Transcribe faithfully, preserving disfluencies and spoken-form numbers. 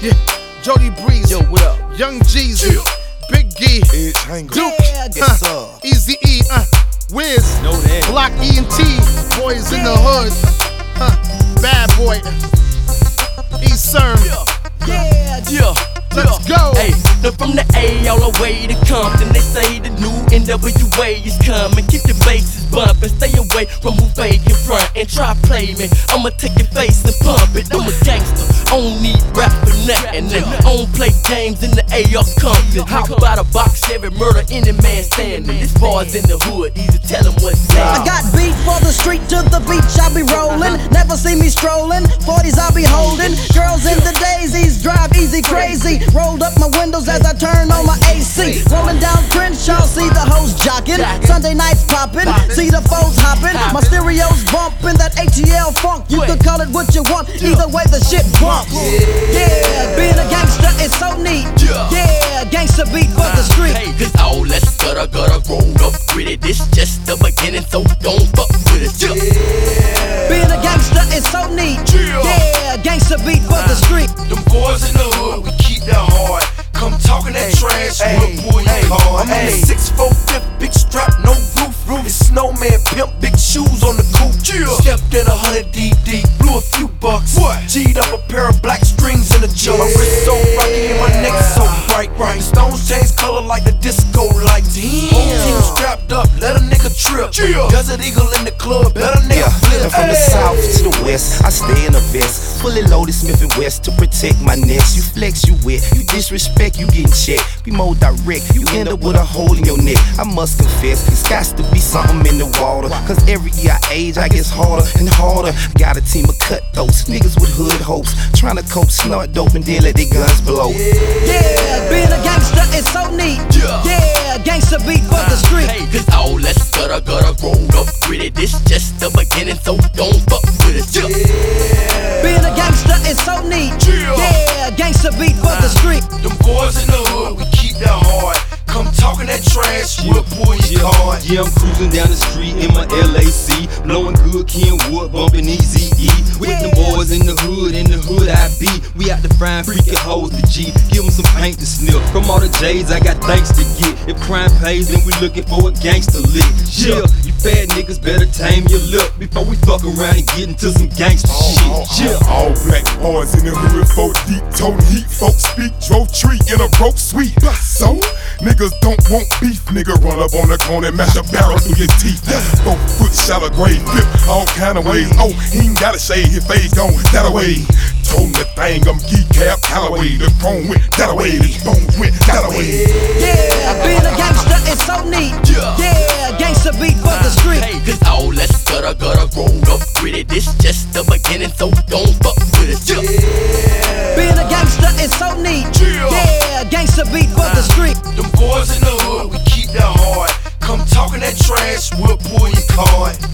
Yeah, Jody Breeze. Yo, what up? Young Jeezy. Yeah. Big G. Duke. Yeah, yes, sir. uh, Easy E. Uh, Wiz. Know that. Block E and T. Boys in the hood. Uh, bad boy. East Cern. Yeah, yeah. Let's go. Hey, look from the A all the way to Compton. They say the new N W A is coming. Keep your bases bumping. Stay away from who fake in front and try play me. I'ma take your face and pump it. I'm a gangster. I don't need rap for nothing. And I don't play games in the A R Compton. Hop out a box, every murder, any man standing. This bar's in the hood. Easy, tell them what's I up. got beat for the street, to the beach I be rolling. Never see me strolling, forties I be holding. Girls in the daisies, drive easy crazy. Rolled up my windows as I turn on my A C. Rolling down Crenshaw, see the hoes jocking. Sunday nights popping, see the foes hopping. My stereos bumping that A T L funk. You can call it what you want, either way the shit bumps. Yeah, being a gangster is so neat. Yeah, gangster beat for the street. Hey, cause all that gutter gutter roll up with it. This just the beginning, so don't fuck with it. Yeah. Being a gangster is so neat. Yeah, gangster beat for the street. Them boys in the hood, we keep that hard. Come talking that trash, we'll pull your card. I'm in the six four fifth, big strap, no roof. It's snowman pimp, big shoes on the coupe. Stepped in a hundred deep deep, blew a few bucks. G'd up a pair of black strings in the jug. My wrist so rocky and my neck so bright. The stones change color like the disco lights. Whole team strapped up, let a nigga trip. Desert Eagle in the club, better nigga flip. And from the south to the west, I stay in a vest. Fully loaded Smith and West to protect my nest. You flex, you wet. You disrespect, you getting checked. Be more direct, you end up with a hole in your neck. I must confess, it's got to be something in the water. Cause every year I age, I get harder and harder. Got a team of cutthroats, niggas with hood hopes. Trying to cope, snort dope, and then let their guns blow. Yeah, being a gangster is so neat. Yeah, gangster beat for the street. Hey, cause all that gutter gutter roll up with it. This just the beginning, so don't fuck with it. Yeah. Being a gangster is so neat. Yeah, gangster beat for the street. Them boys in the hood, we keep that hard. Come talking that trash, we'll pull your card. Yeah, I'm cruising down the street in my L A C, blowing good Kenwood, bumping Easy E. With the boys in the hood, in the hood I be. We out to find freaking hoes to G, give them some paint to sniff. From all the J's, I got thanks to get. If crime pays, then we looking for a gangster lick. Yeah, you fat niggas better tame your lip before we fuck around and get into some gangster shit. Yeah, all black boys in the hood, four deep, toting heat, folks speak, drove tree in a broke suite. So, niggas don't want beef, nigga run up on the corner and mash a barrel through your teeth. Four foot shallow grave, flip all kind of ways. Oh, he ain't gotta shave, his face gone that away. Told him the thing, I'm geek cap, Callaway. The chrome went that away, the bones went that away. Yeah, being a gangster is so neat. Yeah, gangster beat for the street. Hey, cause all that gutter gutter roll up with it. This just the beginning, so don't fuck with it. Yeah. Being a gangster is so neat. Yeah, gangster beat for the street. Them boys in the hood, we keep that hard. Come talking that trash, we'll pull your card.